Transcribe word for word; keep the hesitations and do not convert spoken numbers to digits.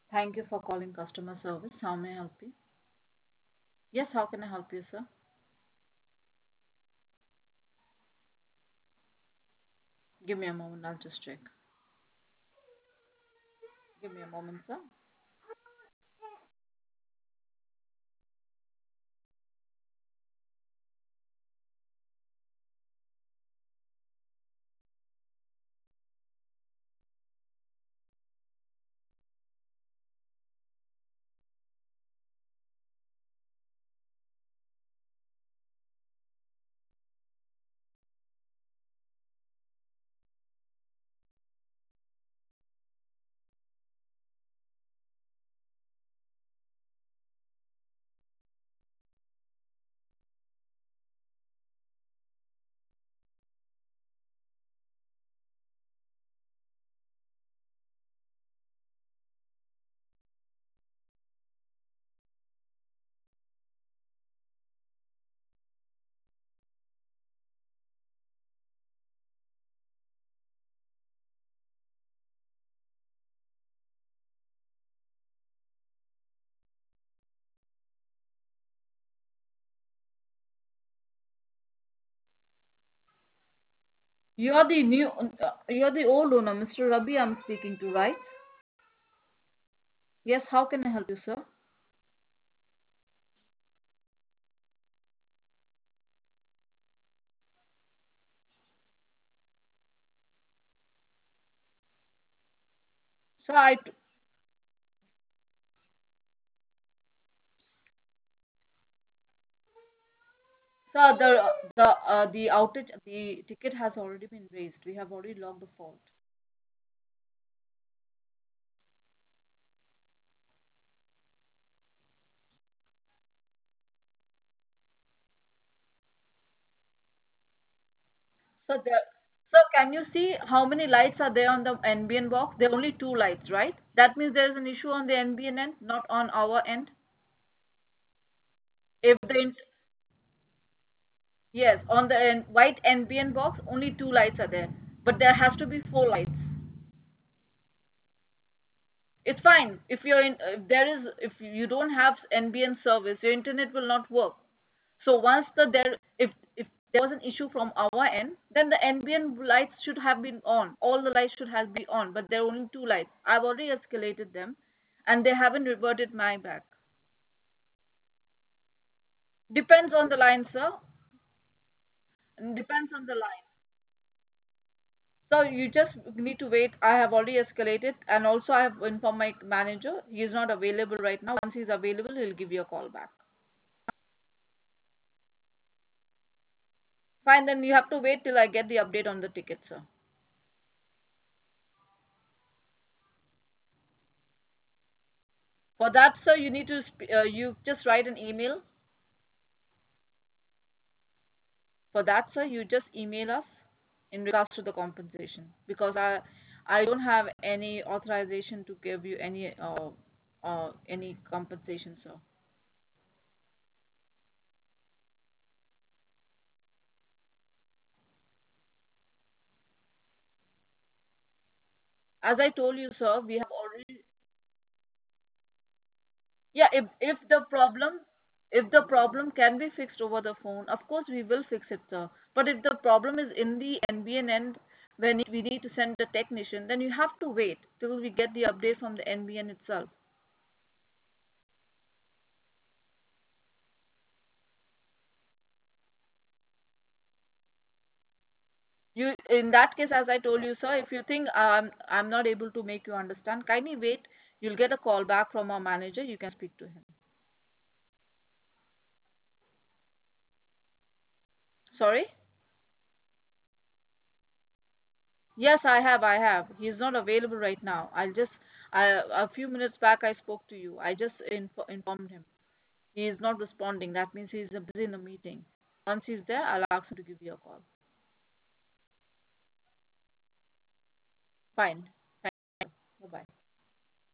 Thank you for calling customer service. How may I help you? Yes, how can I help you, sir? Give me a moment, I'll just check. Give me a moment, sir. You're the new, uh, you're the old owner, mister Rabi, I'm speaking to, right? Yes, how can I help you, sir? Sir, I, sir, the the uh, the outage, the ticket has already been raised. We have already logged the fault. So there, sir, can you see how many lights are there on the N B N box? There are only two lights, right? That means there is an issue on the N B N end, not on our end. If the int- Yes, on the N- white N B N box, only two lights are there, but there has to be four lights. It's fine if you're in. If there is, if you don't have N B N service, your internet will not work. So once the there, if if there was an issue from our end, then the N B N lights should have been on. All the lights should have been on, but there are only two lights. I've already escalated them, and they haven't reverted my back. Depends on the line, sir. Depends on the line. So you just need to wait. I have already escalated, and also I have informed my manager. He is not available right now. Once he's available, he'll give you a call back. Fine, then you have to wait till I get the update on the ticket, sir. For that, sir, you need to sp- uh, you just write an email. For that, sir, you just email us in regards to the compensation because I I don't have any authorization to give you any uh, uh any compensation, sir. As I told you, sir, we have already. Yeah, if if the problem if the problem can be fixed over the phone, of course we will fix it, sir. But if the problem is in the N B N end, when we need to send a technician, then you have to wait till we get the update from the N B N itself. You, in that case, as I told you, sir, if you think um, I'm not able to make you understand, kindly wait. You'll get a call back from our manager. You can speak to him. Sorry? Yes, I have. I have. He's not available right now. I'll just, I, a few minutes back, I spoke to you. I just info informed him. He is not responding. That means he's uh, busy in a meeting. Once he's there, I'll ask him to give you a call. Fine. Thank you. Bye bye.